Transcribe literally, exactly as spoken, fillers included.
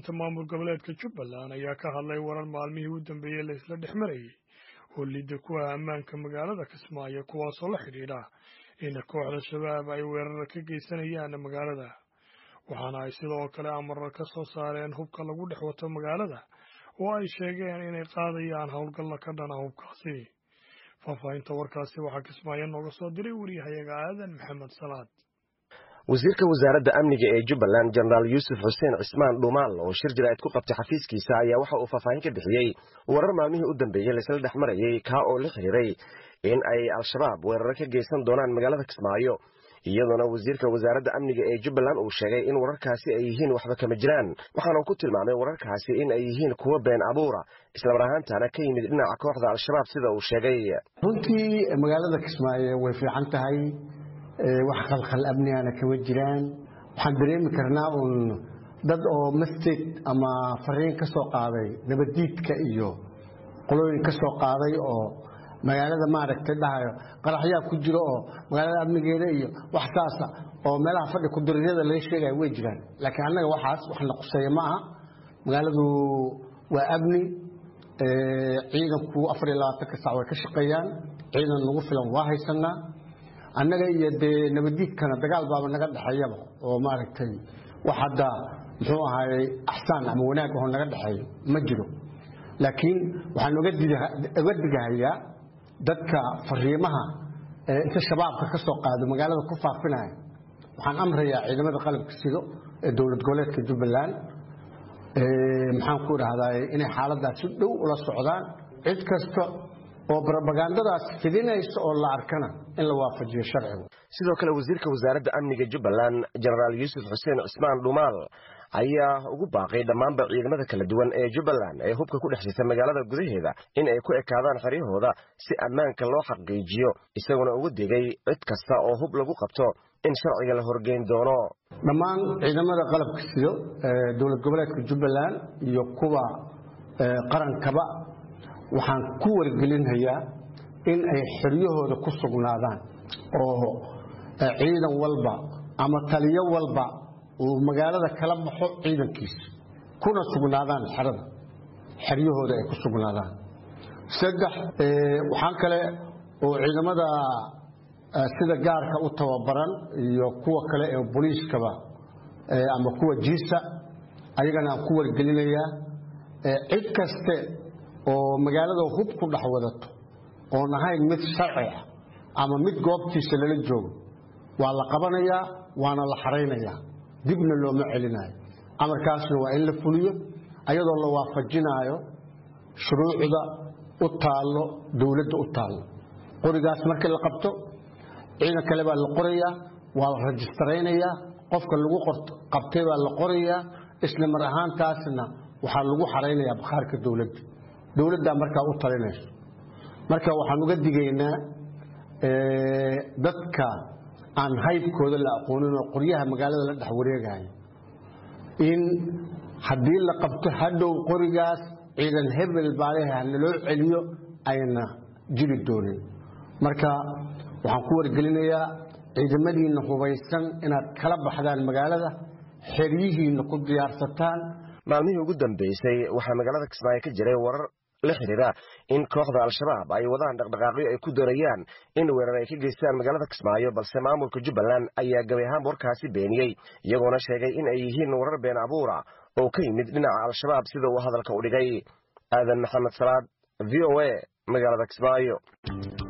mas-uuliyiinta maamul goboleedka Jubbaland ayaa ka hadlay warar maalmihii u dambeeyay la isla dhex marayay oo liida ku ah ammaanka magaalada Kismaayo kuwaasoo la xidhiidha in kooxda shabaab ay weerar ka geysanayaan magaalada waxaana ay sidoo kale amar ka soo saareen hubka lagu dhex wato magaalada oo ay sheegeen inay qaadayaan howlgalla ka dhana hubkaasi faafahinta warkaasi waxaa Kismaayo nooga soo diray wariyahayaga aadan maxamed salaad wasiirka wasaaradda amniga ee Jubbaland General Yusuf Hussein Cismaan Dhumaal oo shir jiraa'id ku qabtay xafiiskiisa ayaa waxa uu faafahin ka bixiyay warar maalmihii u dambeeyay la isla dhex marayay ka oo la xiriiray in ay al-shabaab weerar ka geysan doonaan magaalada Kismaayo iyadoo wasiirka wasaaradda amniga ee Jubbaland uu sheegay in wararkaasi ay yihiin waxba kama jiraan waxaana uu ku tilmaamay wararkaasi in ay yihiin kuwa been abuura isla marhaantana ka yimid dhinaca kooxda al-shabaab sida uu sheegay runtii magaalada Kismaayo way fiican tahay wax khalkhal amniana kama jiraan waxaan dareemi karnaa un dad oo masjid ama fariin ka soo qaaday nabadiidka iyo qolooyin ka soo qaaday oo magaalada maaragtay dhahayo qaraxyaa ku jiro oo magaalada amnigeeda iyo wax saasa oo meelaha fadhi ku diriyada laga sheegay way jiraan laakiin annaga waxaas wax la qusay ma aha magaaladu waa amni ee ciidanku afar iyo labaatan saac way ka shaqeeyaan ciidan lagu filan waa haysanaa annaga iyo de nabadiidkana dagaal baaba naga dhaxeeyaba oo maaragtay wax hadda muxuu ahaayay ahsaan ama wanaag oo naga dhaxeeyo ma jiro laakiin waxaan uga uga digahayaa dadka fariimaha ee inta shabaabka ka soo qaado magaalada ku faafinaya waxaan amrayaa ciidamada qalabka sido ee dowlad goboleedka Jubbaland ee maxaan ku raahdaa inay xaaladaas si dhow ula socdaan cid kasta oo propagandadaas fidinaysa oo la arkana in la waafajiyo sharciga sidoo kale wasiirka wasaaradda amniga Jubbaland General Yusuf Hussein Cismaan Dhumaal ayaa ugu baaqay dhammaan ciidamada kala duwan ee Jubbaland ee hubka ku dhaxaysa magaalada gudaheeda in ay ku ekaadaan xeriyahooda si ammaanka loo xaqiijiyo isagoo ugu digay cid kasta oo hub lagu qabto in sharciga la horgeyn doono dhammaan ciidamada qalabka sido ee dowlad goboleedka Jubbaland iyo kuwa qarankaba waxaan ku wargelinayaa in ay xiriyahooda ku sugnaadaan oo ciidan walba ama taliyo walba oo magaalada kala baxo ciidankiisa kuna sugnaadaan xirada xiriyahooda ay ku sugnaadaan saddex ee waxaan kale oo ciidamada sida gaarka u tababaran iyo kuwa kale ee booliiskaba ama kuwa jiisa ayagana ku wargelinayaa cid kaste oo magaalada hub ku dhax wadato oo nahay mid sharci ah ama mid goobtiisa lala joogo waa la qabanayaa waana la xareynayaa dibna looma celinayo amarkaasna waa in la fuliyo ayadoo la waafajinayo shuruucda u taalo dawladda u taalo qorigaas markii la qabto ciidan kale baa la qorayaa waa la rajistareynayaa qofka lagu qabtay baa la qorayaa isla mar ahaantaasna waxaa lagu xareynayaa bakhaarka dawladda dawladda markaa u talinayso marka waxaan uga digaynaa ee dadka aan haybkooda la aqoonin oo qoryaha magaalada la dhex wareegayo in haddii la qabto hadhow qorigaas ciidan hebel baaleha loo celiyo ayna jiri doonin marka waxaan ku wargelinayaa ciidamadiina hubaysan inaad kala baxdaan magaalada xiriyihiina ku diyaarsataan maalmihii ugu dambeysay waxaa magaalada Kismaayo ka jiray warar la xiriira in kooxda al-shabaab ay wadaan dhaqdhaqaaqyo ay ku doonayaan in weerar ay ka geystaan magaalada Kismaayo balse maamulka Jubbaland ayaa gabay ahaan warkaasi beeniyay iyagoona sheegay in ay yihiin warar been abuura oo ka yimid dhinaca al-shabaab sida uu hadalka u dhigay aadan maxamed salaad V O A magaalada Kismaayo.